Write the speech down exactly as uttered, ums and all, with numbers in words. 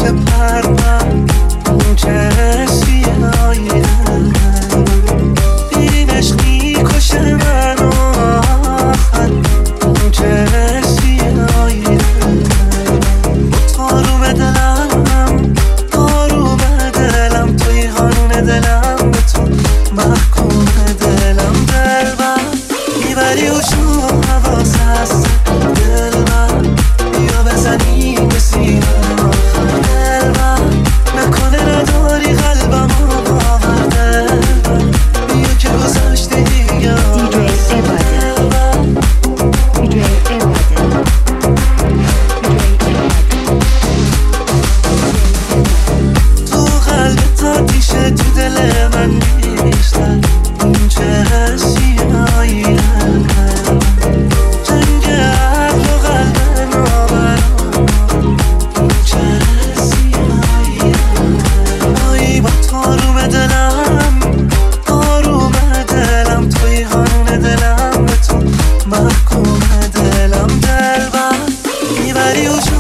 پرم اون که حسی آینم این عشق میکشه منو آخر اون که حسی آینم آروم دلم آروم دلم توی قانون دلم به تو محکوم دلم دلبر میبری و شو حواس هست دلبر بیا بزنیم به سینه آخر دلبر نکنه نداری قلبم رو باور دلبر بیا که گذاشتی دیگه تو قلبت آتیشه تو دل من بیشتر این چه حسی آینم جنگ عقل و قلب نابرام این چه حسی آینم آیی با تو آروم دلم آروم دلم توی قانون دلم به تو محکوم دلم دلبر میبری و